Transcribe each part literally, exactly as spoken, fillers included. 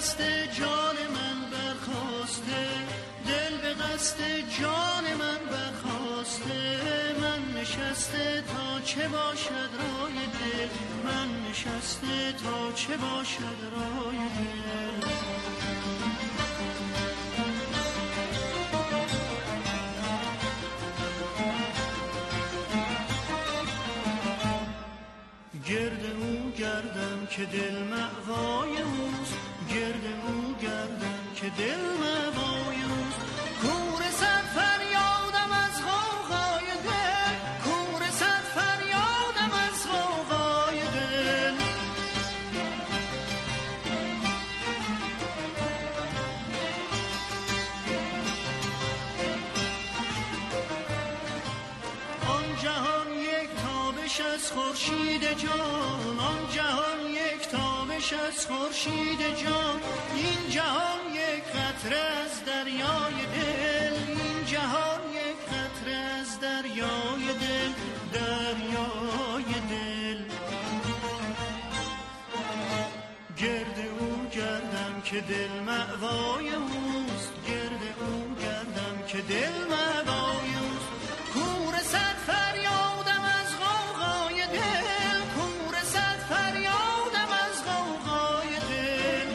قصد جان من برخاسته، دل به قصد جان من برخاسته. من نشسته تا چه باشد رای دل، من نشسته تا چه باشد رای دل. گرد او گردم که دل مأوای اوست، گرد او گردم که دل مأوای اوست. کور صد فریادم از غوغای دل، کور صد فریادم از غوغای دل. آن جهان یک تابش از خورشید جان، آن جهان یک تابش از خورشید جان. این جهان یک قطره از دریای دل، این جهان یک قطره از دریای دل، دریای دل. گرد او گردم که دل مأوای اوست، گرد او گردم که دل مأوای اوست. کور صد فریادم از غوغای دل، کور صد فریادم از غوغای دل.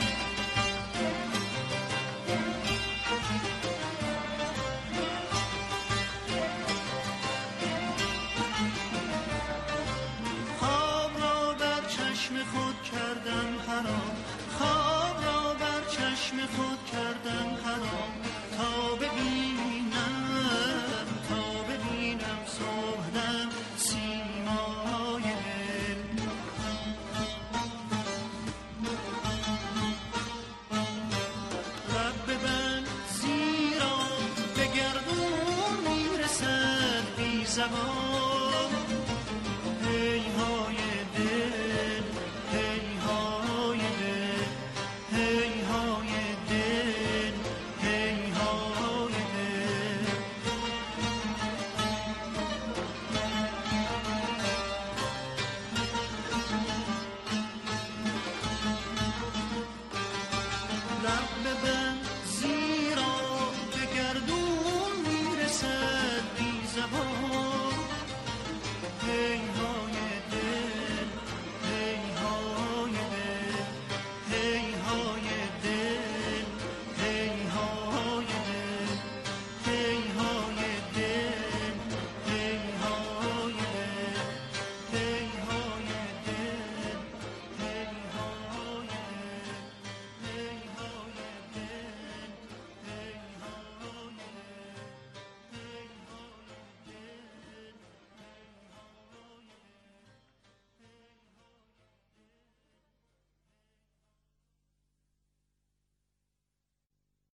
خواب را بر چشم خود کردم حرام، خواب را بر چشم خود کردم حرام. تا ببینم، تا ببینم صبحدم سیمای دل. لب ببند زیرا به گردون میرسد بی زبان